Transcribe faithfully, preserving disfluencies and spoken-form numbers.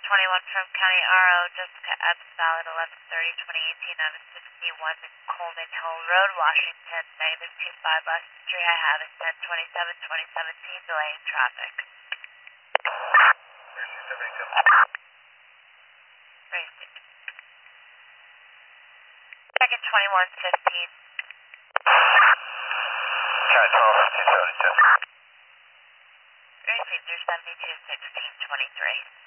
twenty-one from County R O, Jessica Epps, valid eleven thirty twenty eighteen out of sixty-one Coleman Hill Road, Washington, negative two five last entry I have is ten twenty-seven twenty seventeen, delaying traffic. Gracie. Second twenty-one fifteen. County twelve fifteen seventy-two. Gracie, through seventy-two sixteen twenty-three.